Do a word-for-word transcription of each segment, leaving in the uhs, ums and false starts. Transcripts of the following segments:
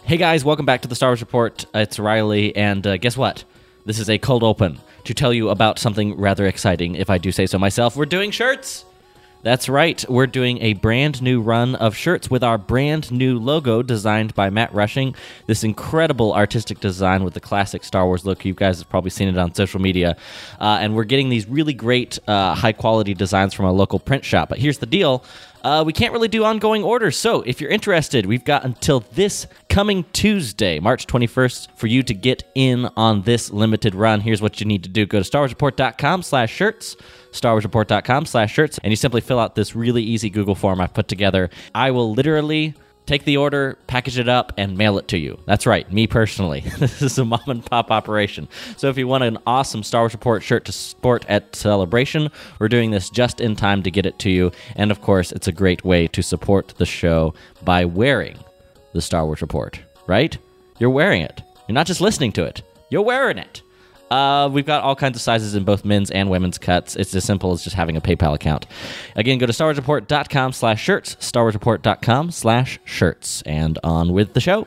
Hey guys, welcome back to the Star Wars Report. It's Riley, and uh, guess what? This is a cold open to tell you about something rather exciting, if I do say so myself. We're doing shirts! That's right, we're doing a brand new run of shirts with our brand new logo designed by Matt Rushing. This incredible artistic design with the classic Star Wars look. You guys have probably seen it on social media. Uh, and we're getting these really great, uh, high-quality designs from a local print shop. But here's the deal. Uh, we can't really do ongoing orders, so if you're interested, we've got until this coming Tuesday, March twenty-first, for you to get in on this limited run. Here's what you need to do. Go to starwarsreport.com slash shirts, starwarsreport.com slash shirts, and you simply fill out this really easy Google form I've put together. I will literally take the order, package it up, and mail it to you. That's right, me personally. This is a mom-and-pop operation. So if you want an awesome Star Wars Report shirt to sport at Celebration, we're doing this just in time to get it to you. And, of course, it's a great way to support the show by wearing the Star Wars Report, right? You're wearing it. You're not just listening to it. You're wearing it. Uh, we've got all kinds of sizes in both men's and women's cuts. It's as simple as just having a PayPal account. Again, go to starwarsreport.com slash shirts, starwarsreport.com slash shirts, and on with the show.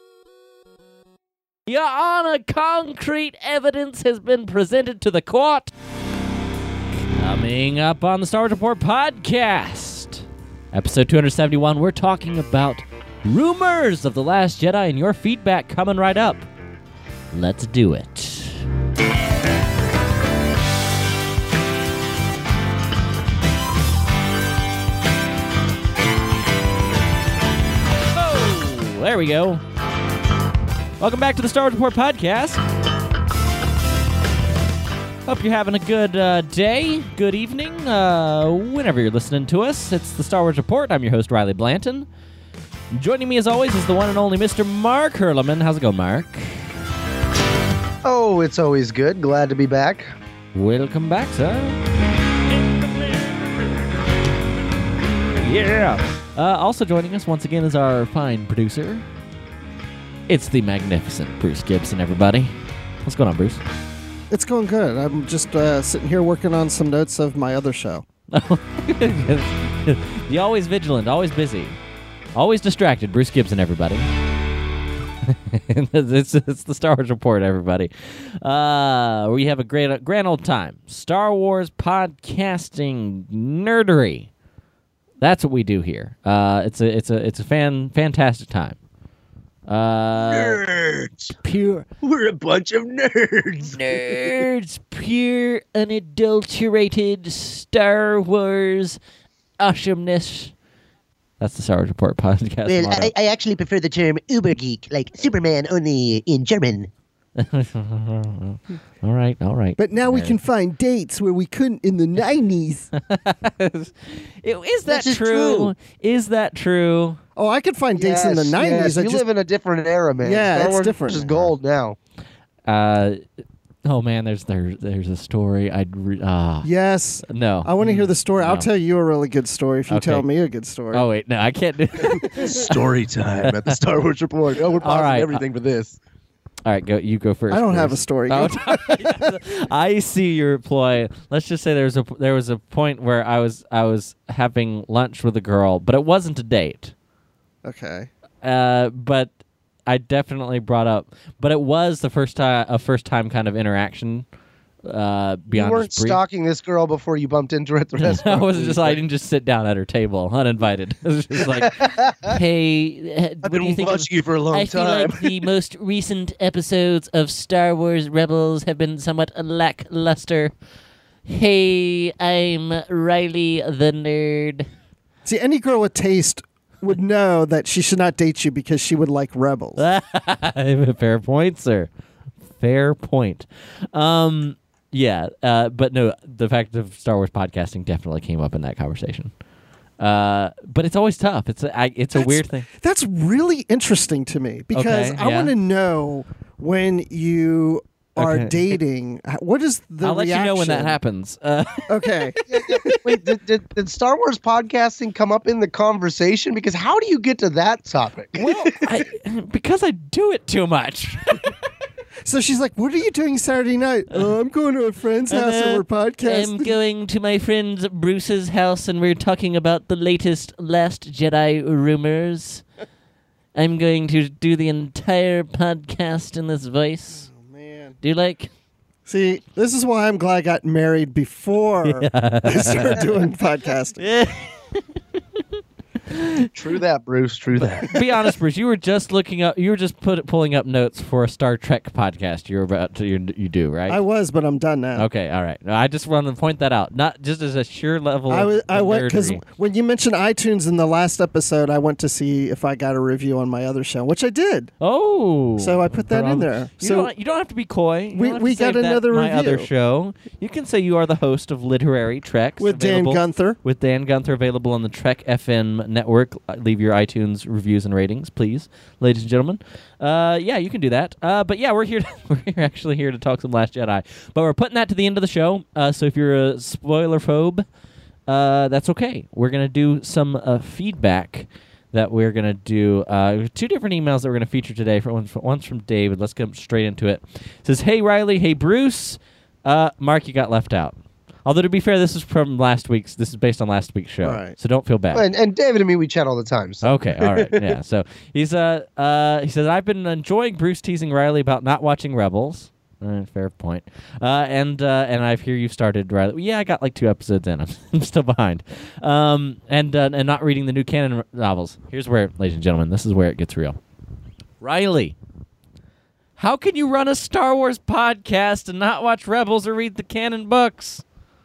Your Honor, concrete evidence has been presented to the court. Coming up on the Star Wars Report podcast, episode two seventy-one, we're talking about rumors of The Last Jedi and your feedback coming right up. Let's do it. There we go. Welcome back to the Star Wars Report podcast. Hope you're having a good uh, day, good evening, uh, whenever you're listening to us. It's the Star Wars Report. I'm your host, Riley Blanton. Joining me, as always, is the one and only Mister Mark Herleman. How's it going, Mark? Oh, it's always good. Glad to be back. Welcome back, sir. Yeah. Uh, also joining us once again is our fine producer. It's the magnificent Bruce Gibson, everybody. What's going on, Bruce? It's going good. I'm just uh, sitting here working on some notes of my other show. You're always vigilant, always busy, always distracted. Bruce Gibson, everybody. it's, it's the Star Wars Report, everybody. Uh, we have a great, grand old time. Star Wars podcasting nerdery. That's what we do here. Uh, it's a it's a it's a fan fantastic time. Uh, Nerds. Pure. We're a bunch of nerds. Nerds. Pure, unadulterated Star Wars awesomeness. That's the Star Wars Report podcast. Well, I, I actually prefer the term uber geek, like Superman, only in German. all right, all right. But now we can find dates where we couldn't in the nineties. Is that This is true? true. Is that true? Oh, I could find dates in the Yes, nineties. yes. I We just live in a different era, man. Yeah, Star it's Wars different is now. gold now. Uh, oh man, there's there there's a story. I'd re- ah yes. no. I want to hear the story. I'll No. tell you a really good story if you Okay. tell me a good story. Oh wait, no, I can't do. Story time at the Star Wars Report. Oh, we're pausing right. everything for this. All right, go. You go first. I don't have a Bruce. story. Oh, Go- I see your ploy. Let's just say there was a there was a point where I was I was having lunch with a girl, but it wasn't a date. Okay. Uh, but I definitely brought up. But it was the first time a first time kind of interaction. Uh, You beyond weren't just brief. stalking this girl before you bumped into her at the I restaurant. wasn't just. I didn't just sit down at her table uninvited. It was just like, hey, uh, I've what do been you think? Of, watching you for a long I feel time. like the most recent episodes of Star Wars Rebels have been somewhat lackluster. Hey, I'm Riley the nerd. See, any girl with taste would know that she should not date you because she would like rebels. Fair point, sir. Fair point. Um, yeah, uh, but no, the fact of Star Wars podcasting definitely came up in that conversation. Uh, but it's always tough. It's a, I, it's a That's- weird thing. That's really interesting to me because Okay, I yeah. want to know when you are Okay. dating. h- What is the I'll let you know when that reaction? happens. Uh, Okay. Wait, did, did, did Star Wars podcasting come up in the conversation? Because how do you get to that topic? well, I, because I do it too much. So she's like, "What are you doing Saturday night?" Oh, I'm going to a friend's house and we're podcasting. I'm going to my friend Bruce's house, and we're talking about the latest Last Jedi rumors. I'm going to do the entire podcast in this voice. Oh, man. Do you like? See, this is why I'm glad I got married before I started doing podcasting. Yeah. True that, Bruce. True that. Be honest, Bruce. You were just looking up. You were just put, pulling up notes for a Star Trek podcast. You're about to. You, you do right. I was, but I'm done now. Okay, all right. No, I just wanted to point that out, not just as a sheer level. I was, of I went because nerdery. when you mentioned iTunes in the last episode, I went to see if I got a review on my other show, which I did. Oh, So I put that in Um, there. You, So don't, you don't have to be coy. You we- don't have we to say got that another my other review. show. You can say you are the host of Literary Treks with Dan available- Gunther. With Dan Gunther available on the Trek F M network. Uh, Leave your iTunes reviews and ratings, please, ladies and gentlemen. Uh, yeah, you can do that. Uh, but yeah, we're here. To, we're here actually here to talk some Last Jedi. But we're putting that to the end of the show. Uh, so if you're a spoiler phobe, uh, that's okay. We're gonna do some uh, feedback that we're gonna do. Uh, two different emails that we're gonna feature today. For one's, one's from David. Let's get straight into it. It says, "Hey Riley, hey Bruce, uh, Mark, you got left out." Although to be fair, this is from last week's. This is based on last week's show, All right. so don't feel bad. And, and David and me, we chat all the time. So. Okay, all right, yeah. So he's uh uh he says, I've been enjoying Bruce teasing Riley about not watching Rebels. Uh, fair point. Uh, and uh, and I hear you started Riley. Yeah, I got like two episodes in. I'm, I'm still behind. Um, and uh, and not reading the new canon novels. Here's where, ladies and gentlemen, this is where it gets real. Riley, how can you run a Star Wars podcast and not watch Rebels or read the canon books?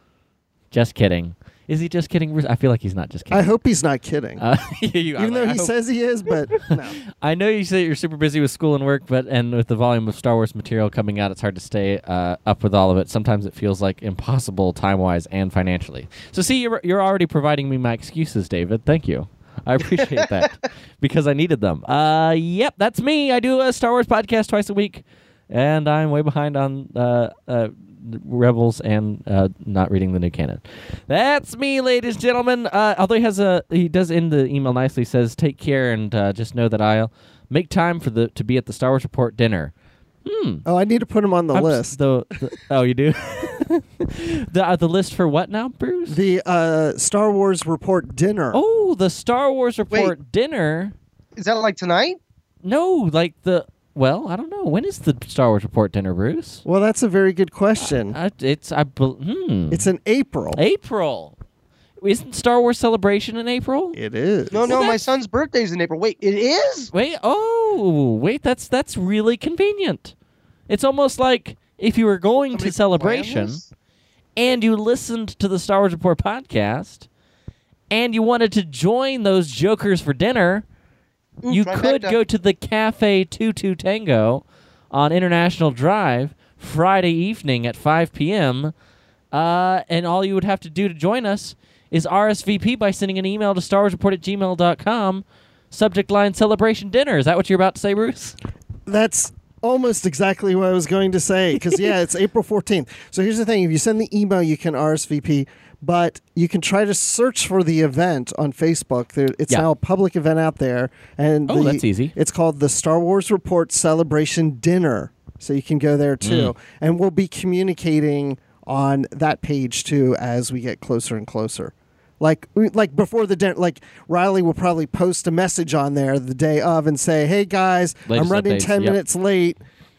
Just kidding. Is he just kidding? Bruce? I feel like he's not just kidding. I hope he's not kidding. Uh, you- Even though I he hope- says he is, but no. I know you say you're super busy with school and work, but and with the volume of Star Wars material coming out, it's hard to stay uh, up with all of it. Sometimes it feels like impossible time-wise and financially. So see, you're, you're already providing me my excuses, David. Thank you. I appreciate that because I needed them. Uh, yep, that's me. I do a Star Wars podcast twice a week, and I'm way behind on uh, uh, Rebels and uh, not reading the new canon. That's me, ladies and gentlemen. Uh, although he has a, he does end the email nicely. Says, "Take care and uh, just know that I'll make time for the to be at the Star Wars Report dinner." Hmm. Oh, I need to put him on the I'm s- list. The, the, oh, you do. the uh, the list for what now, Bruce? The uh, Star Wars Report dinner. oh, the Star Wars Report dinner. Is that like tonight? No, like the. Well, I don't know. When is the Star Wars Report dinner, Bruce? Well, that's a very good question. Uh, it's I. bel- Hmm. it's in April. April. Isn't Star Wars Celebration in April? It is. No, Well, no, my that's- son's birthday's in April. Wait, it is? Wait. Oh, wait. That's that's really convenient. It's almost like if you were going Somebody to Celebration planned this? and you listened to the Star Wars Report podcast and you wanted to join those jokers for dinner, Ooh, you trifecta. could go to the Cafe Tutu Tango on International Drive Friday evening at five p.m. Uh, and all you would have to do to join us is R S V P by sending an email to star wars report at gmail dot com. Subject line Celebration Dinner. Is that what you're about to say, Bruce? That's almost exactly what I was going to say. Because, yeah, it's April fourteenth. So here's the thing. If you send the email, you can R S V P. But you can try to search for the event on Facebook. There, it's Yeah. now a public event out there. And Oh, the- that's easy. It's called the Star Wars Report Celebration Dinner. So you can go there, too. Mm. And we'll be communicating on that page, too, as we get closer and closer. Like, we- like before the dinner, like Riley will probably post a message on there the day of and say, "Hey guys, Latest I'm running updates, ten yep. minutes late,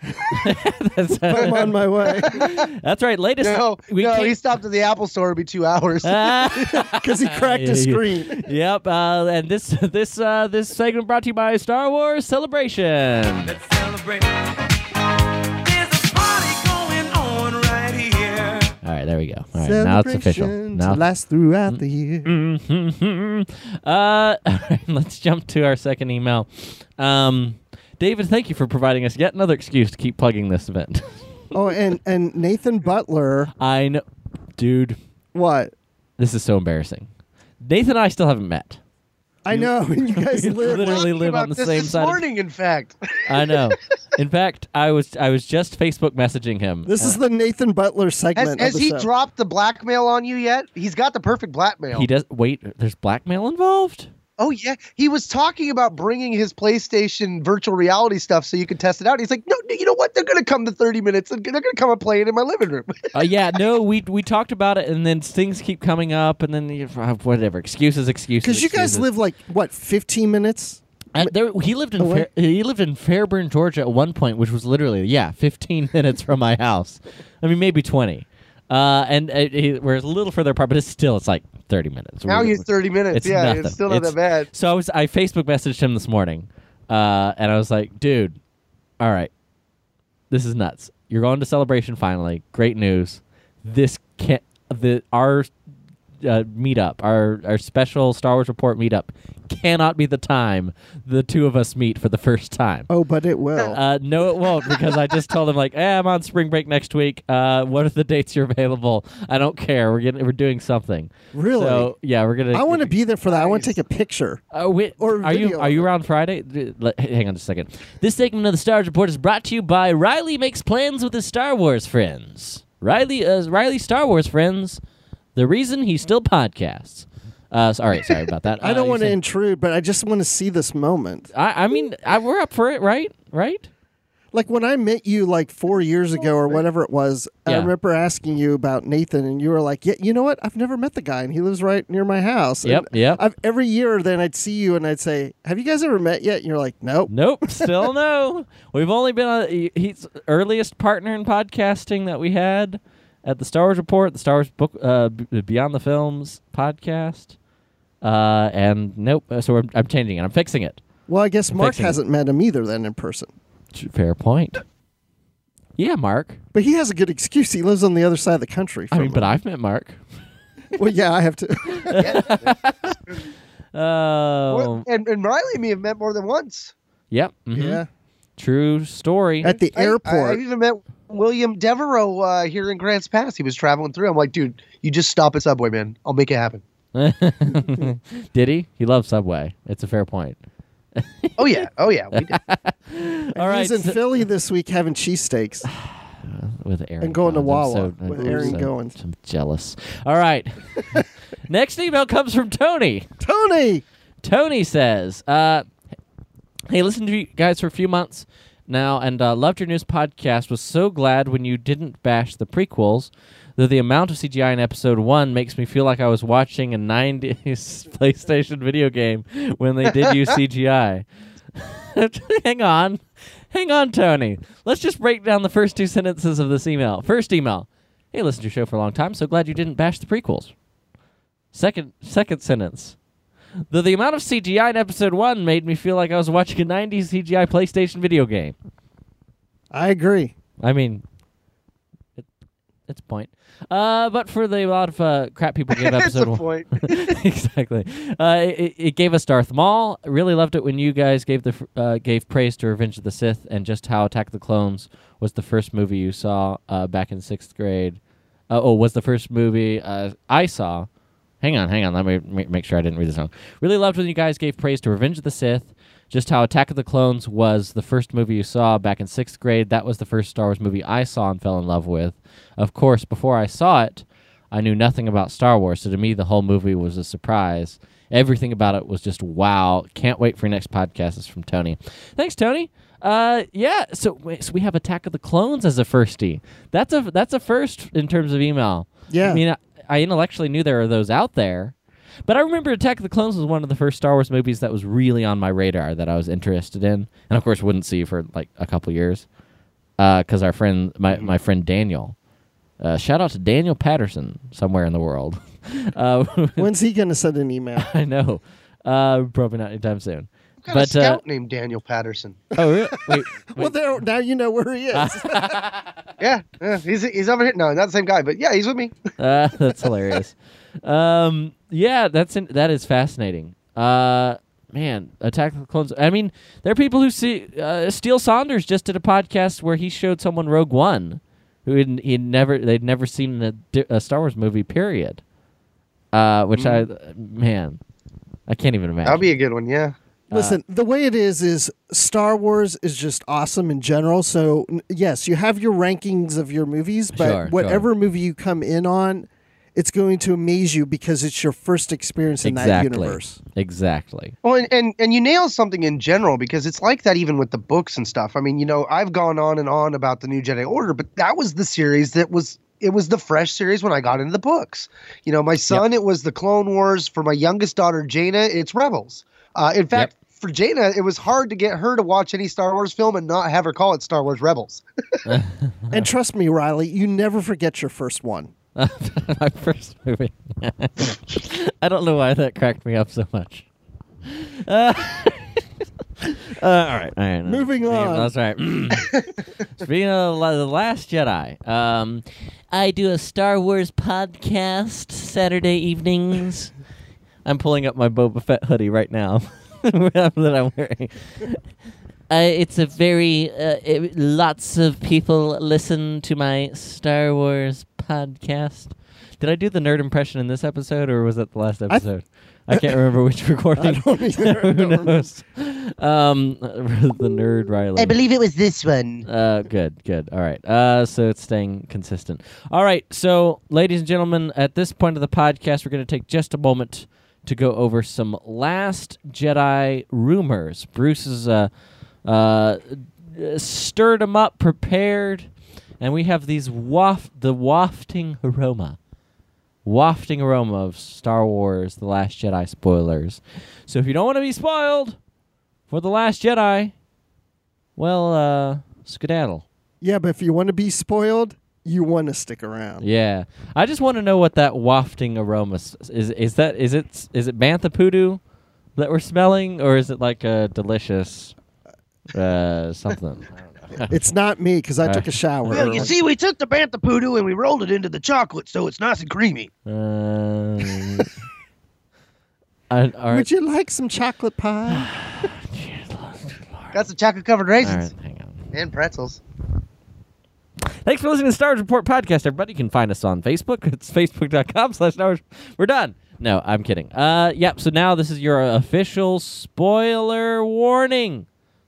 That's, but I'm on my way." that's right. Latest. No, we no, can't- he stopped at the Apple store. It'll be two hours. Because he cracked his screen. Yep. Uh, and this this uh, this segment brought to you by Star Wars Celebration. Let's celebrate. There's a party going on right here. All right, there we go. All right, now it's official. Celebration Now to last throughout the year. uh, all right, let's jump to our second email. Um, David, thank you for providing us yet another excuse to keep plugging this event. Oh, and and Nathan Butler. I know, dude. What? This is so embarrassing. Nathan and I still haven't met. I know. And you guys You live. literally Talking live about on the this same this side of- morning, in fact. I know. In fact, I was I was just Facebook messaging him. This is the Nathan Butler Has, segment. has of the he show. dropped the blackmail on you yet? He's got the perfect blackmail. He does. Wait, there's blackmail involved. Oh yeah, he was talking about bringing his PlayStation virtual reality stuff so you could test it out. He's like, no, you know what? They're gonna come to thirty minutes and they're gonna come and play it in my living room. Uh, yeah, no, we we talked about it, and then things keep coming up, and then you- uh, whatever excuses, excuses. Because you guys excuses. live like what, fifteen minutes? Uh, there, he lived in Oh, Fair, he lived in Fairburn, Georgia, at one point, which was literally yeah, fifteen minutes from my house. I mean, maybe twenty. Uh, and uh, he, we're a little further apart, but it's still it's like thirty minutes. Now We're- you're thirty minutes. It's yeah, nothing. it's still not It's- that bad. So I was I Facebook messaged him this morning, uh, and I was like, dude, all right, this is nuts. You're going to Celebration finally. Great news. This can't the our uh, meetup, our our special Star Wars Report meetup, cannot be the time the two of us meet for the first time. Oh, but it will. Uh, no, it won't, because I just told him like, eh, I'm on spring break next week. Uh, what are the dates you're available? I don't care. We're getting we're doing something. Really? So yeah, we're gonna. I want to be there for that. I want to Nice. take a picture. Uh, wait, or are you video are of you it. around Friday? D- let- hang on just a second. This segment of the Star Wars Report is brought to you by Riley Makes Plans with his Star Wars friends. Riley, uh, Riley Star Wars friends. The reason he still podcasts. Uh, so, all right, sorry about that. I Uh, don't you want to said- intrude, but I just want to see this moment. I, I mean, I, we're up for it, right? Right? Like when I met you like four years ago or whatever it was, I Yeah. remember asking you about Nathan, and you were like, "Yeah, you know what? I've never met the guy, and he lives right near my house." Yep, And yep. I've, every year, then I'd see you, and I'd say, "Have you guys ever met yet?" And you're like, "Nope." Nope, still no. We've only been on. he- He's earliest partner in podcasting that we had at the Star Wars Report, the Star Wars book, uh, B- Beyond the Films podcast. Uh, and nope. uh, So I'm, I'm changing it. I'm fixing it. Well, I guess Mark fixing it. hasn't met him either, then in person. Fair point. Yeah, Mark. But he has a good excuse. He lives on the other side of the country. I from mean, but him. I've met Mark. well, yeah, I have to. Oh, and, and Riley and me have met more than once. yep. mhm. Yeah, True story. at the I- I, airport. have even met William Devereaux uh, here in Grants Pass. He was traveling through. I'm like, dude, you just stop at Subway, man. I'll make it happen. Did he? He loves Subway. It's a fair point. Oh yeah, oh yeah. We did. All right. He's in so- Philly this week having cheesesteaks. with Aaron And going to Goins. I'm Wawa so- with I'm Aaron so- Goins. I'm jealous. All right. Next email comes from Tony. Tony! Tony says, uh, hey, listened to you guys for a few months now and uh, loved your news podcast. Was so glad when you didn't bash the prequels, though the amount of C G I in episode one makes me feel like I was watching a nineties PlayStation video game when they did use C G I. Hang on. Hang on, Tony. Let's just break down the first two sentences of this email. First email. Hey, listened to your show for a long time. So glad you didn't bash the prequels. Second second sentence. Though the amount of C G I in episode one made me feel like I was watching a nineties C G I PlayStation video game. I agree. I mean, it, it's a point. Uh, but for the amount of uh, crap people gave That's episode the one. point. Exactly. Uh, it, it gave us Darth Maul. Really loved it when you guys gave the f- uh, gave praise to Revenge of the Sith and just how Attack of the Clones was the first movie you saw uh, back in sixth grade. Uh, oh, was the first movie uh, I saw. Hang on, hang on. Let me ma- make sure I didn't read this wrong. Really loved when you guys gave praise to Revenge of the Sith. Just how Attack of the Clones was the first movie you saw back in sixth grade. That was the first Star Wars movie I saw and fell in love with. Of course, before I saw it, I knew nothing about Star Wars, so to me, the whole movie was a surprise. Everything about it was just wow. Can't wait for your next podcast. This is from Tony. Thanks, Tony. Uh, yeah. So, wait, so we have Attack of the Clones as a firstie. That's a that's a first in terms of email. Yeah. I mean, I, I intellectually knew there were those out there, but I remember Attack of the Clones was one of the first Star Wars movies that was really on my radar that I was interested in, and of course wouldn't see for like a couple years, because our friend, my my friend Daniel. Uh, shout out to Daniel Patterson somewhere in the world. uh, When's he going to send an email? I know. Uh, probably not anytime soon. Got a But uh, scout named Daniel Patterson. oh, really? Wait, Well, there, now you know where he is. Yeah, yeah, he's he's over here. No, not the same guy, but yeah, he's with me. uh, that's hilarious. Um, yeah, that's in, that is fascinating. Uh, man, Attack of the Clones. I mean, there are people who see uh, Steele Saunders just did a podcast where he showed someone Rogue One, who he'd, he'd never they'd never seen a, di- a Star Wars movie. Period. Uh, which I man, I can't even imagine. That'll be a good one. Yeah. Listen, the way it is is Star Wars is just awesome in general. So n- yes, you have your rankings of your movies, but Sure, whatever movie you come in on, it's going to amaze you because it's your first experience in that exactly. universe. Exactly. Well, and, and and you nail something in general because it's like that even with the books and stuff. I mean, you know, I've gone on and on about the New Jedi Order, but that was the series that was it was the fresh series when I got into the books. You know, my son, it was the Clone Wars. For my youngest daughter, Jaina, it's Rebels. Uh, in fact, for Jaina, it was hard to get her to watch any Star Wars film and not have her call it Star Wars Rebels. And trust me, Riley, you never forget your first one. My first movie. I don't know why that cracked me up so much. Uh, uh, all right, all right. Moving on. That's right. Speaking of The Last Jedi, um, I do a Star Wars podcast Saturday evenings. I'm pulling up my Boba Fett hoodie right now that I'm wearing. Uh, it's a very uh, it, lots of people listen to my Star Wars podcast. Did I do the nerd impression in this episode, or was that the last episode? I, I can't remember which recording. I don't either. Who knows? Um, the nerd Riley. I believe it was this one. Uh, good, good. All right. Uh, so it's staying consistent. All right. So, ladies and gentlemen, at this point of the podcast, we're going to take just a moment to go over some Last Jedi rumors. Bruce has uh, uh, stirred them up, prepared, and we have these waft, the wafting aroma. Wafting aroma of Star Wars The Last Jedi spoilers. So if you don't want to be spoiled for The Last Jedi, well, uh, skedaddle. Yeah, but if you want to be spoiled, you want to stick around. Yeah. I just want to know what that wafting aroma s- is. Is that is it is it bantha poodoo that we're smelling, or is it like a delicious uh, something? I don't know. It's not me because I Uh, took a shower. Well, you early. see, we took the bantha poodoo and we rolled it into the chocolate, so it's nice and creamy. Um, I, all right. Would you like some chocolate pie? Got some chocolate covered All raisins right, hang on. and pretzels. Thanks for listening to Star Wars Report Podcast, everybody. You can find us on Facebook. It's facebook.com slash Star Wars. We're done. No, I'm kidding. Uh, yep, so now this is your official spoiler warning.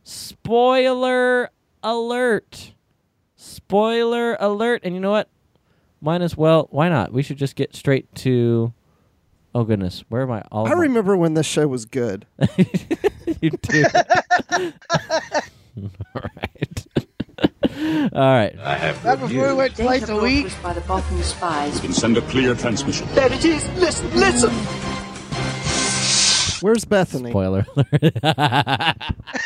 Spoiler alert. Spoiler alert. And you know what? Might as well. Why not? We should just get straight to... Oh, goodness. Where am I? All I of my- remember when this show was good. You do. All right. All right. Back before we went twice a Data week. brokers by the Bothan spies. Can send a clear transmission. There it is. Listen, listen. Where's Bethany? Spoiler alert.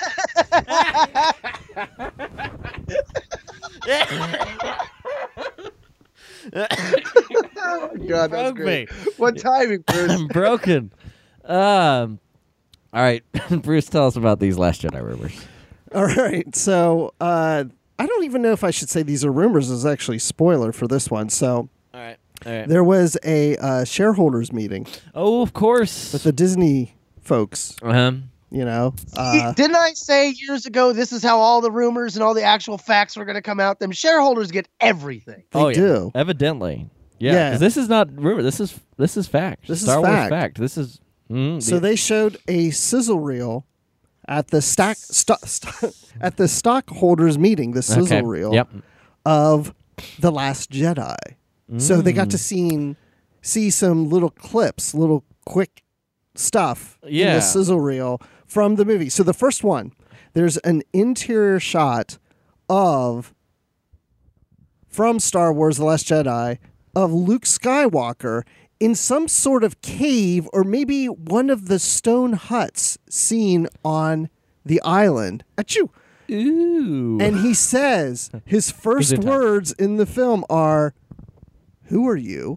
Oh, God, that's Broke great. me. What timing, Bruce? I'm broken. Um, all right, Bruce, tell us about these Last Jedi rumors. All right, so uh, I don't even know if I should say these are rumors. It's actually spoiler for this one. So All right, all right. there was a uh, shareholders meeting Oh, of course. with the Disney folks. um, You know, uh, Didn't I say years ago this is how all the rumors and all the actual facts were going to come out? Them shareholders get everything. they oh, yeah. do. Evidently, yeah. Yeah. 'Cause this is not rumor. This is this is fact. This is Star Wars fact. fact. This is. Mm, So the- they showed a sizzle reel at the stock sto- st- at the stockholders meeting. The sizzle okay. reel Yep. of The Last Jedi. So they Mm. got to see see some little clips, little quick stuff in Yeah. the sizzle reel from the movie. So the first one, there's an interior shot of from Star Wars The Last Jedi of Luke Skywalker in some sort of cave or maybe one of the stone huts seen on the island. Achoo. Ooh. And he says his first in touch. words in the film are, "Who are you?"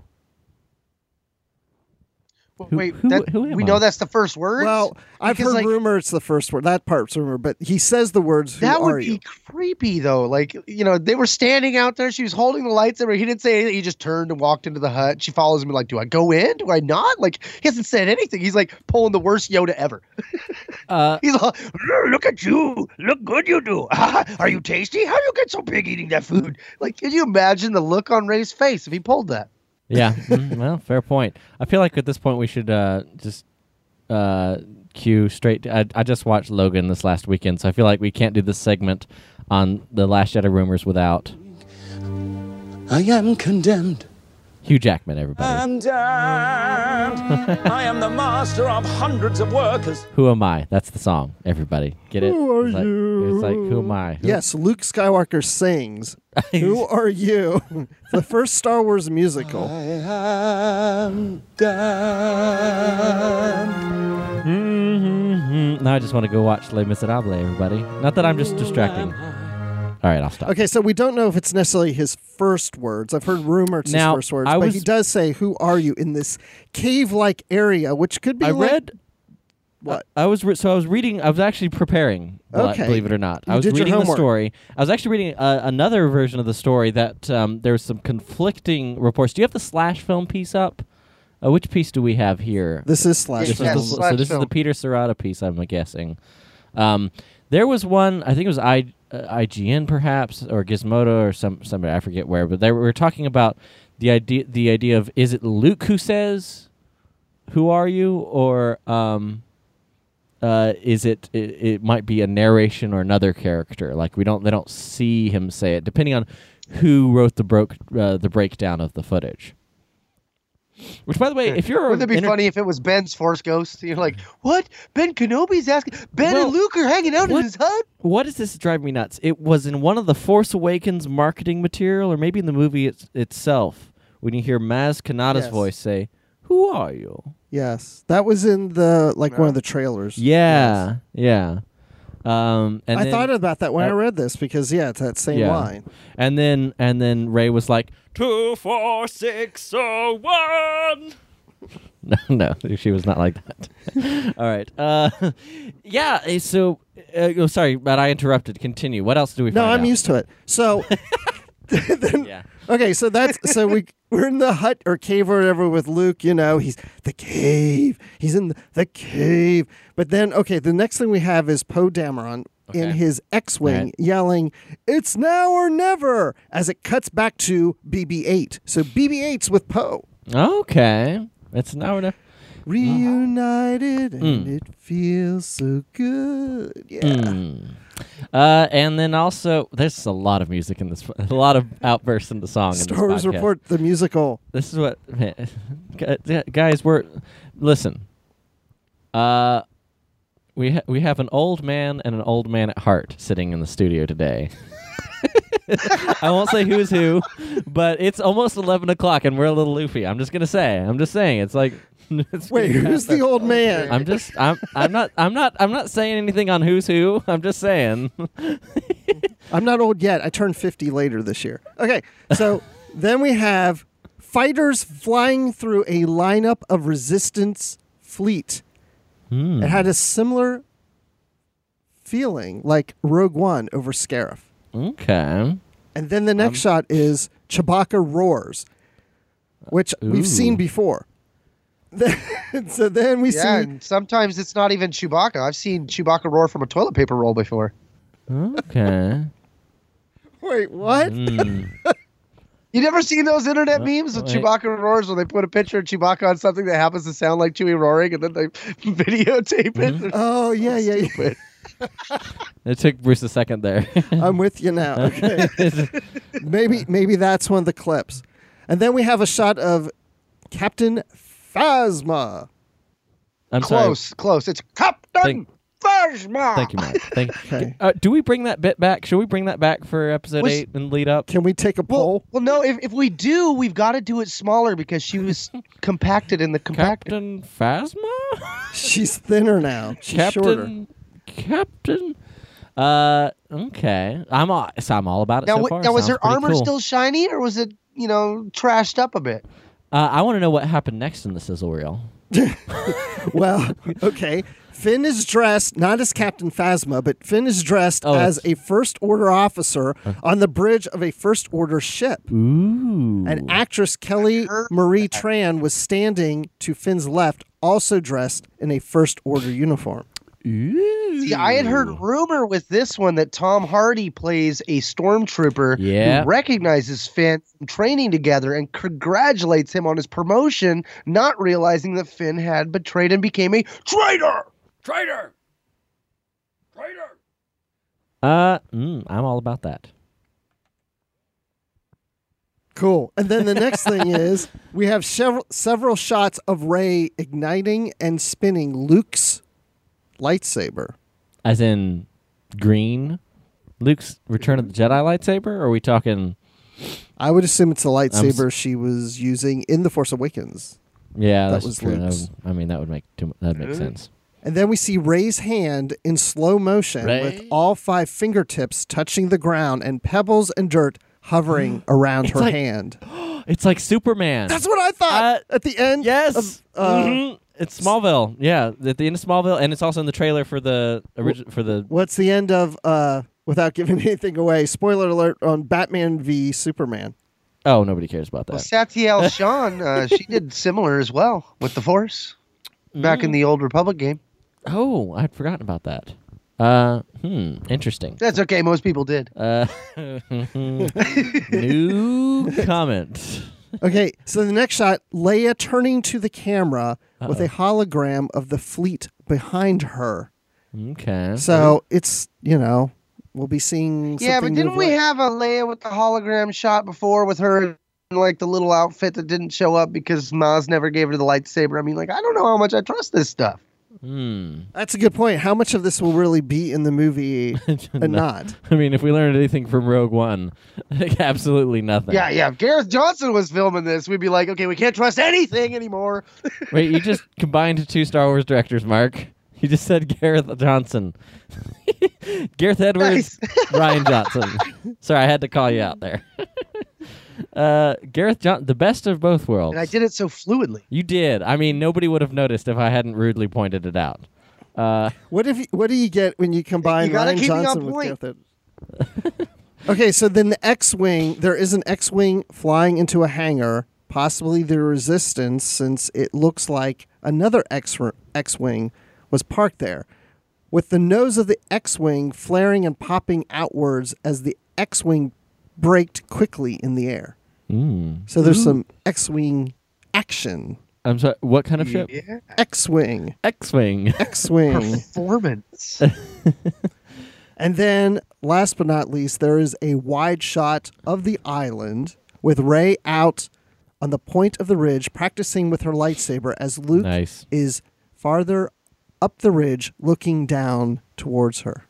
Who- Wait, who- that, who am we I? know that's the first word? Well, I've Because, heard like, rumor it's the first word. That part's rumor, but he says the words, "Who that are would be you?" creepy, though. Like, you know, they were standing out there. She was holding the lightsaber. He didn't say anything. He just turned and walked into the hut. She follows him like, do I go in? Do I not? Like, he hasn't said anything. He's like pulling the worst Yoda ever. uh, He's like, look at you. Look good you do. Are you tasty? How do you get so big eating that food? Like, can you imagine the look on Ray's face if he pulled that? yeah. Mm, well, fair point. I feel like at this point we should uh, just uh, cue straight. To, I, I just watched Logan this last weekend, so I feel like we can't do this segment on the Last Jedi rumors without I am condemned. Hugh Jackman. Everybody, I'm damned. I am the master of hundreds of workers. who am I? That's the song. Everybody, get it? Who are it's like, you? It's like who am I? Who- Yes, Luke Skywalker sings. Who are you? The first Star Wars musical. I am damned. Mm, now I just want to go watch Les Miserables, everybody. Not that I'm just distracting. All right, I'll stop. Okay, so we don't know if it's necessarily his first words. I've heard rumor it's Now, his first words, I but was- he does say, "Who are you?" in this cave-like area, which could be. I like, read. What? I was re- so I was reading. I was actually preparing. bel- Okay. Believe it or not, You I was did your reading the homework. story. I was actually reading uh, another version of the story that um, there was some conflicting reports. Do you have the slash film piece up? Uh, which piece do we have here? This is slash. This is Yes, the, film. so slash this is film. the Peter Serrata piece, I'm guessing. Um, there was one, I think it was I, uh, I G N perhaps, or Gizmodo, or some somebody, I forget where, but they were talking about the idea the idea of, is it Luke who says, "Who are you?" or um, uh, is it, it it might be a narration or another character? Like we don't they don't see him say it, depending on who wrote the broke uh, the breakdown of the footage. Which, by the way, if you're Wouldn't it be inter- funny if it was Ben's Force Ghost? You're like, what? Ben Kenobi's asking. Ben Well, and Luke are hanging out what- in his hut. What does this drive me nuts? It was in one of the Force Awakens marketing material, or maybe in the movie it's, itself, when you hear Maz Kanata's Yes. voice say, "Who are you?" Yes, that was in the like one of the trailers. Yeah, yeah. Um, and I then, thought about that when I uh, read this because yeah, it's that same yeah. line. and then and then Ray was like, two, four, six, oh, one. No, no, she was not like that. All right. Uh, yeah. eh, So, uh, oh, sorry, but I interrupted. Continue. What else do we? No, find I'm out? used to it. So, then, Yeah. okay, so that's so we we're in the hut or cave or whatever with Luke. You know, he's the cave. He's in the, the cave. But then, okay, the next thing we have is Poe Dameron in Okay. his X-wing Right. yelling, "It's now or never!" as it cuts back to B B eight. So B B eight's with Poe. Okay. It's now. Or Reunited and Mm. it feels so good. Yeah. Mm. Uh, and then also, there's a lot of music in this, a lot of outbursts in the song. in Star this Wars podcast. Report, the musical. This is what, guys. We're listen. Uh, we ha- we have an old man and an old man at heart sitting in the studio today. I won't say who's who, but it's almost eleven o'clock and we're a little loopy. I'm just gonna say. I'm just saying. It's like. It's Wait, getting who's past the our- old man? I'm just I'm I'm not I'm not I'm not saying anything on who's who. I'm just saying. I'm not old yet. I turned fifty later this year. Okay, so then we have fighters flying through a lineup of resistance fleet. Hmm. It had a similar feeling like Rogue One over Scarif. Okay. And then the next shot is Chewbacca roars, which Ooh. we've seen before. So then we Yeah, see and sometimes it's not even Chewbacca. I've seen Chewbacca roar from a toilet paper roll before. Okay. wait, what? Mm. You never seen those internet Uh, memes with wait. Chewbacca roars where they put a picture of Chewbacca on something that happens to sound like Chewie roaring and then they videotape it? Mm-hmm. Oh, yeah, yeah, yeah. Stupid. It took Bruce a second there. I'm with you now. Okay. maybe maybe that's one of the clips. And then we have a shot of Captain Phasma. I'm sorry. Close, close. It's Captain Thank- Phasma. Thank you, Matt. Thank you. Okay. Uh, do we bring that bit back? Should we bring that back for episode Was- eight and lead up? Can we take a Well, poll? well, no. If, if we do, we've got to do it smaller because she was compacted in the compactor. Captain Phasma? She's thinner now. She's shorter. Captain Captain Uh okay. I'm all so I'm all about it Now, so w- far. now was Sounds her pretty armor cool. still shiny or was it, you know, trashed up a bit? Uh, I want to know what happened next in the sizzle reel. Well, okay. Finn is dressed not as Captain Phasma, but Finn is dressed Oh, as that's- a First Order officer on the bridge of a First Order ship. Ooh. And actress Kelly heard Marie Tran was standing to Finn's left, also dressed in a First Order uniform. Ooh. See, I had heard rumor with this one that Tom Hardy plays a stormtrooper Yeah. who recognizes Finn from training together and congratulates him on his promotion, not realizing that Finn had betrayed and became a traitor. Traitor. Traitor. Uh, mm, I'm all about that. Cool. And then the next thing is we have several several shots of Rey igniting and spinning Luke's lightsaber. As in green Luke's Return of the Jedi lightsaber? Or are we talking I would assume it's the s- lightsaber she was using in The Force Awakens. Yeah, That that's was true. Luke's. I mean, that would make too mu- that would make sense. And then we see Rey's hand in slow motion Rey? with all five fingertips touching the ground and pebbles and dirt hovering around her like- hand. It's like Superman. That's what I thought Uh, at the end. yes. of, uh, Mhm. It's Smallville. Yeah, at the end of Smallville, and it's also in the trailer for the origi- for the. What's the end of, uh, without giving anything away, spoiler alert on Batman v Superman. Oh, nobody cares about that. Well, Satiel Sean, uh, she did similar as well with the Force back in Mm. the old Republic game. Oh, I'd forgotten about that. Uh, hmm, interesting. That's okay. Most people did. Uh, new comment. Okay, so the next shot, Leia turning to the camera with a hologram of the fleet behind her. Okay. So it's, you know, we'll be seeing Yeah, but something didn't move we like- have a Leia with the hologram shot before with her in like the little outfit that didn't show up because Maz never gave her the lightsaber? I mean, like, I don't know how much I trust this stuff. Hmm. That's a good point. How much of this will really be in the movie and No. not? I mean, if we learned anything from Rogue One, absolutely nothing. Yeah, yeah. If Gareth Johnson was filming this, we'd be like, okay, we can't trust anything anymore. Wait, you just combined two Star Wars directors, Mark. You just said Gareth Johnson. Gareth Edwards, Ryan Johnson. Sorry, I had to call you out there. uh, Gareth Johnson, the best of both worlds. And I did it so fluidly. You did. I mean, nobody would have noticed if I hadn't rudely pointed it out. Uh, What if? You, what do you get when you combine You gotta Ryan keep me on Johnson with point. Gareth Ed- Okay, so then the X-wing. There is an X-wing flying into a hangar, possibly the Resistance, since it looks like another X X-wing was parked there, with the nose of the X-wing flaring and popping outwards as the X-wing braked quickly in the air. mm. So there's some X-wing action. I'm sorry. What kind of ship? Yeah. X-wing, X-wing. X-wing. Performance. And then, last but not least, there is a wide shot of the island with Rey out on the point of the ridge practicing with her lightsaber as Luke Nice. is farther up the ridge looking down towards her.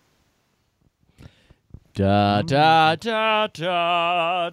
Da da da da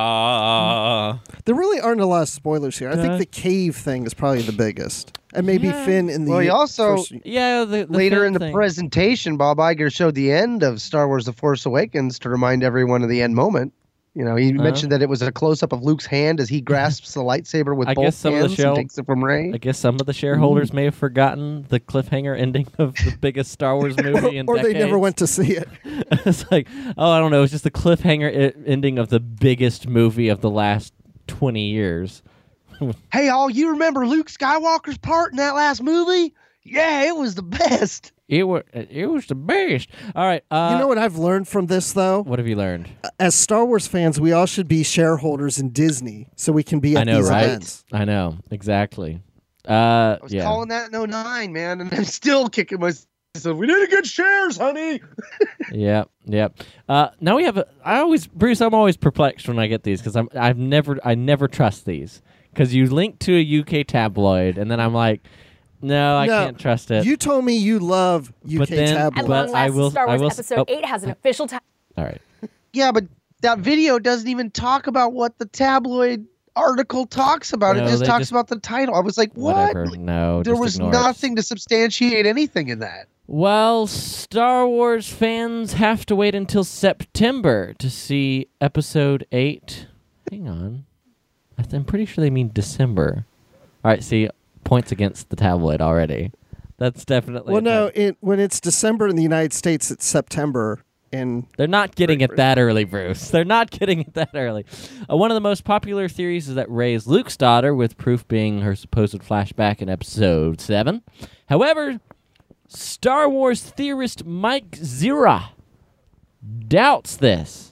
da. There really aren't a lot of spoilers here. I Duh. think the cave thing is probably the biggest. And maybe Yeah. Finn in the Well, he also- first- Yeah, the, the Later Finn in the thing. presentation, Bob Iger showed the end of Star Wars The Force Awakens to remind everyone of the end moment. You know, he Uh-huh. mentioned that it was a close-up of Luke's hand as he grasps the lightsaber with I both guess some of the hands show- and takes it from Rey. I guess some of the shareholders may have forgotten the cliffhanger ending of the biggest Star Wars movie in or they never decades. went to see it. It's like, oh, I don't know. It's just the cliffhanger I- ending of the biggest movie of the last twenty years. Hey, all, you remember Luke Skywalker's part in that last movie? Yeah, it was the best. It was it was the best. All right. Uh, You know what I've learned from this, though? What have you learned? As Star Wars fans, we all should be shareholders in Disney so we can be at I know, these right? events. I know exactly. Uh, I was yeah. calling that in oh nine, man, and I'm still kicking myself. We need to get shares, honey. Yep, yep. Uh, now we have. A, I always, Bruce. I'm always perplexed when I get these because I'm. I've never. I never trust these because you link to a U K tabloid and then I'm like, no, I No, can't trust it. You told me you love U K But then- tabloids. At But long I last, will- Star I Wars will s- Episode oh. eight has an official title. All right. Yeah, but that video doesn't even talk about what the tabloid article talks about. No, it just they talks just- about the title. I was like, what? Whatever. Like, No, there just was ignore it. nothing to substantiate anything in that. Well, Star Wars fans have to wait until September to see Episode eight. Hang on. I th- I'm pretty sure they mean December. All right, see, points against the tabloid already. That's definitely... Well, a no, tab- it, when it's December in the United States, it's September in. They're not getting it that early, Bruce. They're not getting it that early. Uh, one of the most popular theories is that Rey is Luke's daughter, with proof being her supposed flashback in Episode seven. However, Star Wars theorist Mike Zira doubts this.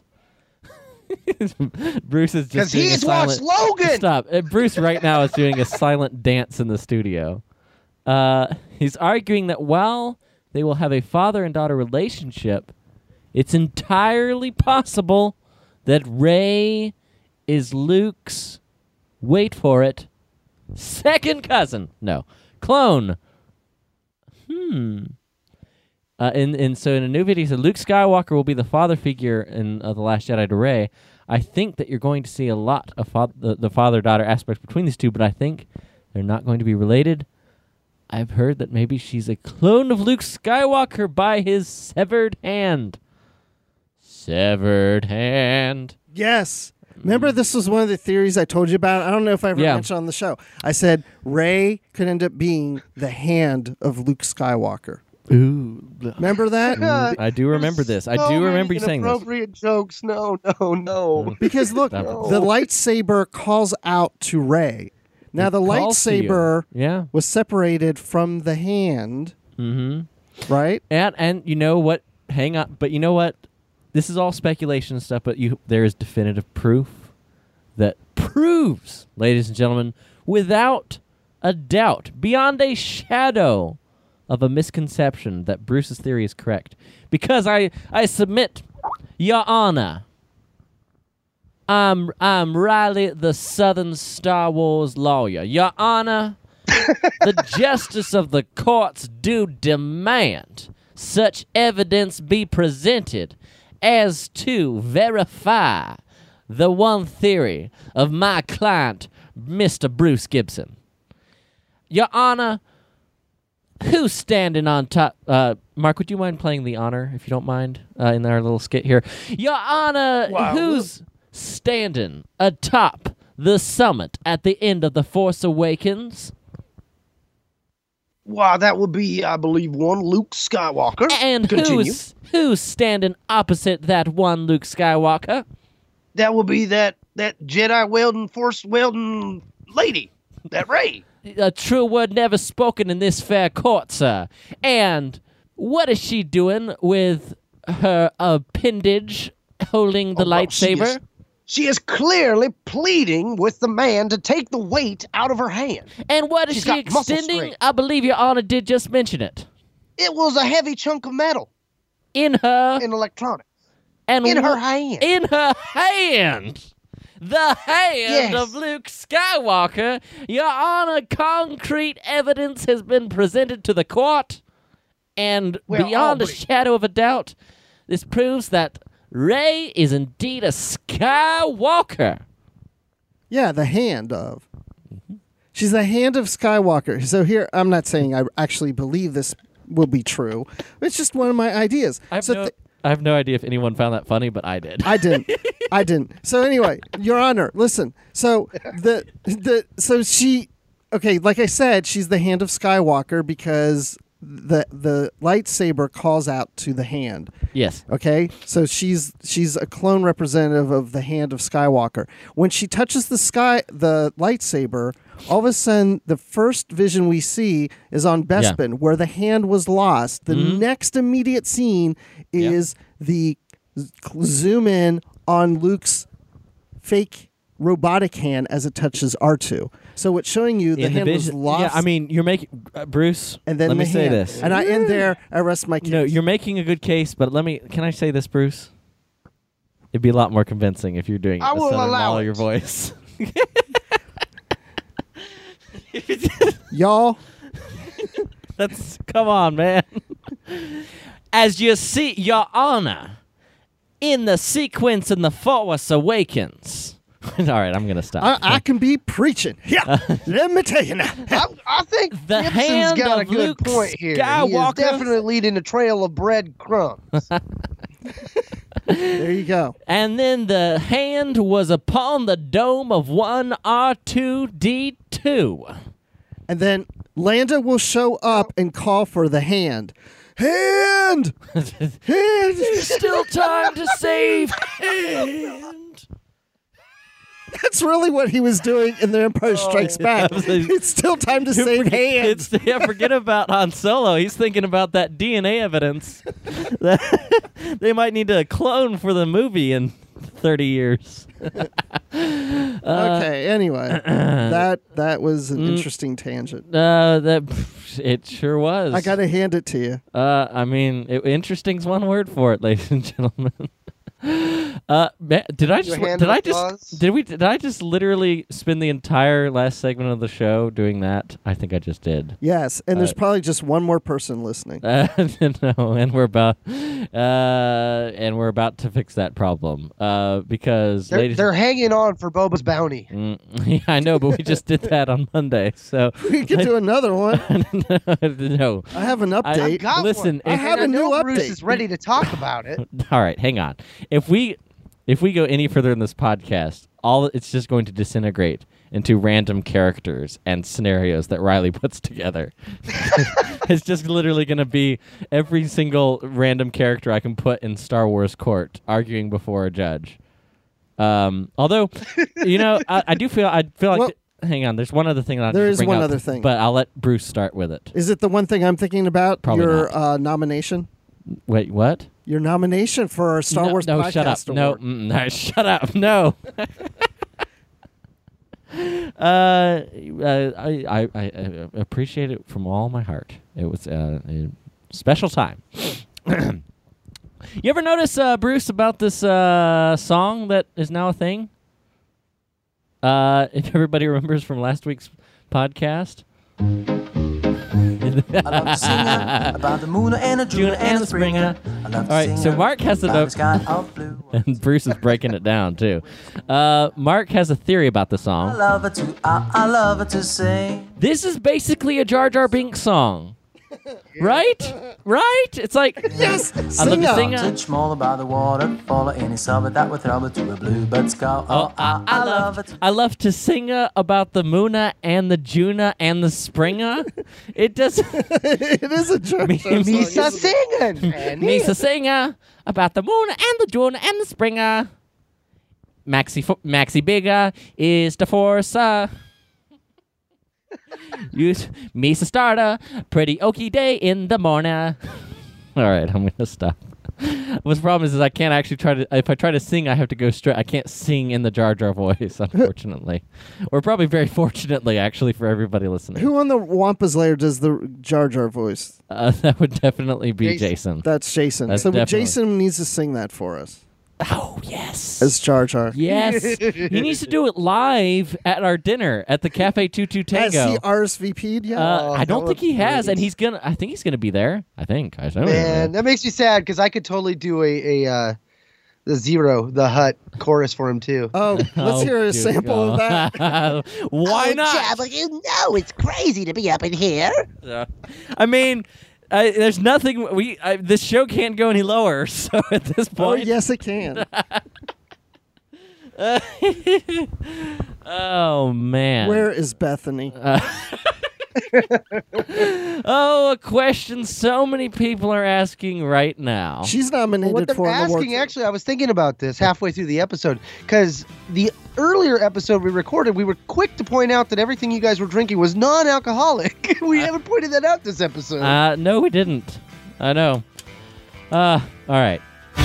Bruce is Because just doing a he's watched silent... Logan. Stop. Uh, Bruce right now is doing a silent dance in the studio. Uh, he's arguing that while they will have a father and daughter relationship, it's entirely possible that Rey is Luke's, wait for it, second cousin. No, clone. Hmm. Uh, and, and so in a new video, he said Luke Skywalker will be the father figure in uh, The Last Jedi to Rey. I think that you're going to see a lot of fa- the, the father-daughter aspects between these two, but I think they're not going to be related. I've heard that maybe she's a clone of Luke Skywalker by his severed hand. Severed hand. Yes. Remember, this was one of the theories I told you about. I don't know if I ever Yeah. mentioned on the show. I said Rey could end up being the hand of Luke Skywalker. Ooh. Remember that? God, I do remember there's this. I so do many remember you saying this. inappropriate jokes. No, no, no. Because look, No. the lightsaber calls out to Rey. Now, It the calls to you. lightsaber Yeah. was separated from the hand, Mm-hmm. right? And and you know what? Hang on. But you know what? This is all speculation and stuff, but you there is definitive proof that proves, ladies and gentlemen, without a doubt, beyond a shadow of a misconception, that Bruce's theory is correct. Because I, I submit, Your Honor, I'm I'm Riley, the Southern Star Wars lawyer. Your Honor, the justice of the courts do demand such evidence be presented as to verify the one theory of my client, Mister Bruce Gibson. Your Honor, who's standing on top? Uh, Mark, would you mind playing the honor, if you don't mind, uh, in our little skit here? Your Honor, Wow. who's standing atop the summit at the end of The Force Awakens? Wow, that would be, I believe, one Luke Skywalker. And Continue. who's who's standing opposite that one Luke Skywalker? That would be that that Jedi wielding, Force wielding lady, that Rey. A true word never spoken in this fair court, sir. And what is she doing with her appendage holding the Oh, well, she lightsaber? is- She is clearly pleading with the man to take the weight out of her hand. And what is She's she got muscle extending? strength. I believe Your Honor did just mention it. It was a heavy chunk of metal In her in electronics. and In her wh- hand. In her hand. The hand Yes. of Luke Skywalker. Your Honor, concrete evidence has been presented to the court. And Well, beyond a Aubrey. shadow of a doubt, this proves that Rey is indeed a Skywalker. Yeah, the hand of. She's the hand of Skywalker. So here, I'm not saying I actually believe this will be true. It's just one of my ideas. I have, so no, th- I have no idea if anyone found that funny, but I did. I didn't. I didn't. So anyway, Your Honor, listen. So the the so she okay, like I said, she's the hand of Skywalker because the the lightsaber calls out to the hand. Yes. Okay, so she's she's a clone representative of the hand of Skywalker. When she touches the sky, the lightsaber, all of a sudden, the first vision we see is on Bespin, where the hand was lost. The Mhm. next immediate scene is the z- zoom in on Luke's fake robotic hand as it touches R two. So it's showing you the In the hand was vision. lost. Yeah, I mean, you're making uh, Bruce. and then let the me say hand. this. and I end there. I rest my case. No, you're making a good case, but let me. Can I say this, Bruce? It'd be a lot more convincing if you're doing it I in a will southern allow lawyer it. voice. Y'all. That's come on, man. As you see, Your Honor, in the sequence in The Force Awakens. All right, I'm gonna stop. I, I can be preaching. Yeah, let me tell you now. I, I think The Gibson's hand got a of good Luke point here. He is Skywalker. definitely leading a trail of breadcrumbs. There you go. And then the hand was upon the dome of one R two D two. And then Landa will show up and call for the hand. Hand! Hand! Still time to save hand. That's really what he was doing in The Empire Strikes Back. It's still time to save hand. It's, yeah, forget about Han Solo. He's thinking about that D N A evidence that they might need to clone for the movie in thirty years. Okay, anyway. that that was an Mm. interesting tangent. Uh, that it sure was. I got to hand it to you. Uh, I mean, it, interesting's one word for it, ladies and gentlemen. Uh, ma- did I just Your hand did of I just applause? did we did I just literally spend the entire last segment of the show doing that? I think I just did. Yes, and there's Uh, probably just one more person listening. Uh, no, and we're about uh, and we're about to fix that problem. Uh, because They're, ladies, they're hanging on for Boba's bounty. Mm, yeah, I know, but we just did that on Monday, so We could do another one. no. I have an I- update. Got Listen, one. if- I have And a new know Bruce update. is ready to talk about it. All right, hang on. If we if we go any further in this podcast, all it's just going to disintegrate into random characters and scenarios that Riley puts together. It's just literally going to be every single random character I can put in Star Wars court arguing before a judge. Um, although, you know, I, I do feel I feel like. Well- th- hang on, there's one other thing that I There need to is bring one up, other thing. but I'll let Bruce start with it. Is it the one thing I'm thinking about? Probably Your not. Uh, nomination? Wait, what? Your nomination for our Star no, Ward no, Podcast shut up. No, Award. mm, no, shut up. No. uh, uh, I, I, I uh, appreciate it from all my heart. It was uh, a special time. You ever notice, uh, Bruce, about this uh, song that is now a thing? Uh, if everybody remembers from last week's podcast. I love to sing uh, about the moon and the June and the spring. I love to All right, sing so uh, Mark has it about up. the sky of blue. And Bruce is breaking it down, too. Uh, Mark has a theory about the I song. love it to, I, I love it to sing. This is basically a Jar Jar Binks song. Right? Right? It's like, Yes, I love sing to up. sing. Touch small about the waterfall or any summit that would throw it to a bluebird sky. Oh, I, I love it. I love to sing uh, about the Moona and the Juna and the Springa. It does. It is a joke. Me- song, me Misa isn't it? singing. and Me to sing uh, about the Moona and the Juna and the Springa. Maxi fo- Maxi Bigger is the force. Uh. Use me to start a pretty okie day in the morning. All right, I'm gonna stop. What's the problem is, is I can't actually try to. If I try to sing, I have to go straight. I can't sing in the Jar Jar voice, unfortunately, or probably very fortunately, actually, for everybody listening. Who on the Wampa's Lair does the Jar Jar voice? Uh, that would definitely be Jason. Jason. That's Jason. That's so definitely- Jason needs to sing that for us Oh yes, as Jar Jar. yes. He needs to do it live at our dinner at the Cafe Two Two Has Tango. he R S V P'd yet? Uh, Oh, I that don't think would he be has, great. and he's gonna. I think he's gonna be there. I think. I assume. Man, that makes me sad because I could totally do a, a uh, the Zero, the Hut chorus for him too. oh, let's Oh, hear a good sample of that. God. Why oh, not? Jabba, you know it's crazy to be up in here. Uh, I mean, I, there's nothing. We I, this show can't go any lower. So at this Oh, point, yes, it can. oh man. Where is Bethany? Oh, a question so many people are asking right now. She's Well, nominated what they're for an award. asking, actually, I was thinking about this halfway through the episode because the earlier episode we recorded, we were quick to point out that everything you guys were drinking was non-alcoholic. we haven't pointed that out this episode. Uh, no, we didn't. I know. Uh, all right.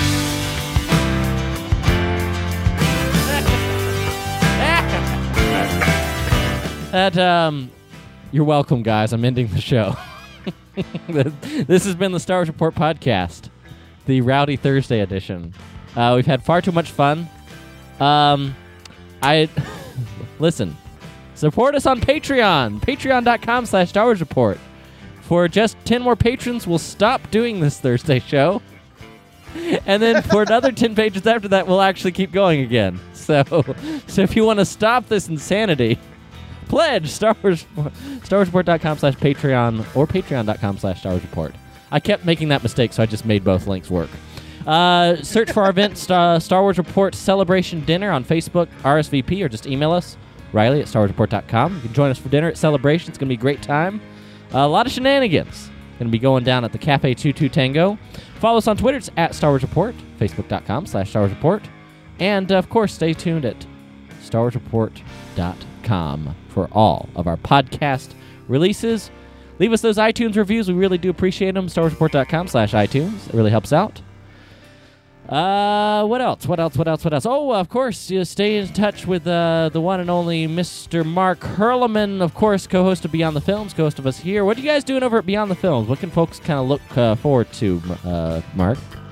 That um, you're welcome, guys. I'm ending the show. This has been the Star Wars Report podcast, the Rowdy Thursday edition. Uh, we've had far too much fun. Um, I listen. Support us on Patreon. Patreon.com slash Star Wars Report. For just ten more patrons, we'll stop doing this Thursday show. And then for another ten patrons after that, we'll actually keep going again. So, so if you want to stop this insanity, pledge Star Wars, StarWarsReport.com slash Patreon or Patreon.com slash Star Wars Report. I kept making that mistake, so I just made both links work. Uh, search for our event, Star, Star Wars Report Celebration Dinner on Facebook, R S V P, or just email us, Riley at Star Wars Report dot com. You can join us for dinner at Celebration. It's going to be a great time. Uh, a lot of shenanigans going to be going down at the Cafe Two Two Tango. Follow us on Twitter. It's at Star Wars Report, Facebook.com slash Star Wars Report. And, uh, of course, stay tuned at Star Wars Report dot com for all of our podcast releases. Leave us those iTunes reviews. We really do appreciate them. Star Wars Report dot com slash iTunes. It really helps out. Uh, what else? What else? What else? What else? Oh, of course, you stay in touch with uh, the one and only Mister Mark Hurleman, of course, co-host of Beyond the Films, co-host of us here. What are you guys doing over at Beyond the Films? What can folks kind of look uh, forward to, uh, Mark?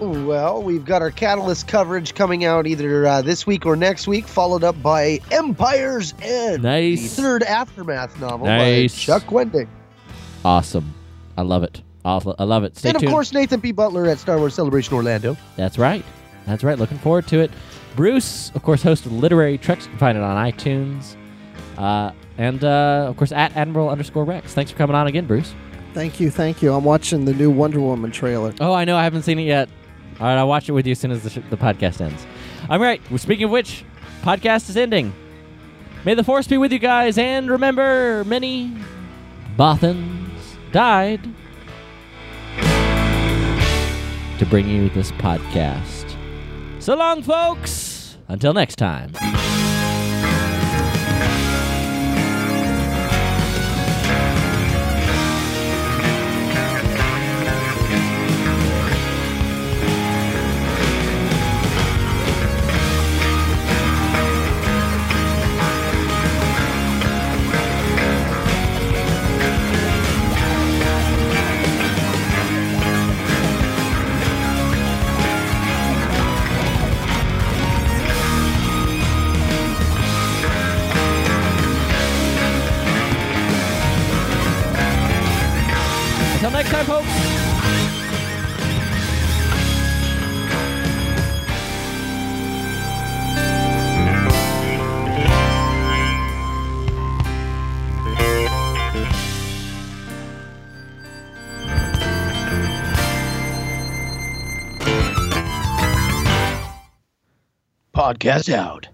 Well, we've got our Catalyst coverage coming out either uh, this week or next week, followed up by Empire's End, Nice. the third Aftermath novel Nice. by Chuck Wendig. Awesome. I love it. Awful- I love it. Stay and of tuned. course, Nathan P. Butler at Star Wars Celebration Orlando. That's right. That's right. Looking forward to it. Bruce, of course, host of Literary Treks. You can find it on iTunes. Uh, and, uh, of course, at Admiral underscore Rex. Thanks for coming on again, Bruce. Thank you, thank you. I'm watching the new Wonder Woman trailer. Oh, I know. I haven't seen it yet. All right, I'll watch it with you as soon as the, sh- the podcast ends. All right. Well, speaking of which, podcast is ending. May the Force be with you guys. And remember, many Bothans died to bring you this podcast. So long, folks. Until next time. Until next time, folks. Podcast out.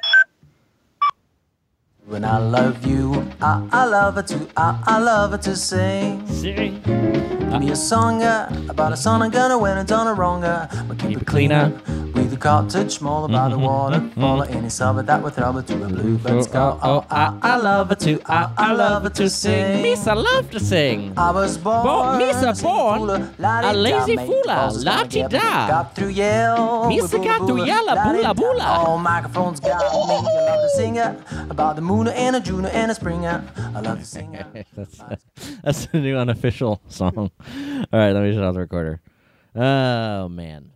When I love you, I, I love her to, I, I love her to sing. Sing. Give me a song uh, about a son I'm gonna win and done a wrong. Uh, but keep, Keep it it cleaner. cleaner. With a cottage smaller by the water. Follow any summer that would throw her to a bluebird sky. Oh, I, I love her to, I, I love her to sing. Misa love to sing. I was born, Born- Misa a born, fooler, a lazy mate, fooler, because it's gonna la-ti-da. get me. Got through Yale, Misa with got through boola, Yale, la-di-da. boola, boola. All microphones got me. I love to sing it about the moon and a June and a spring. I love to sing it. that's, that's the new unofficial song. All right, let me shut off the recorder. Oh, man.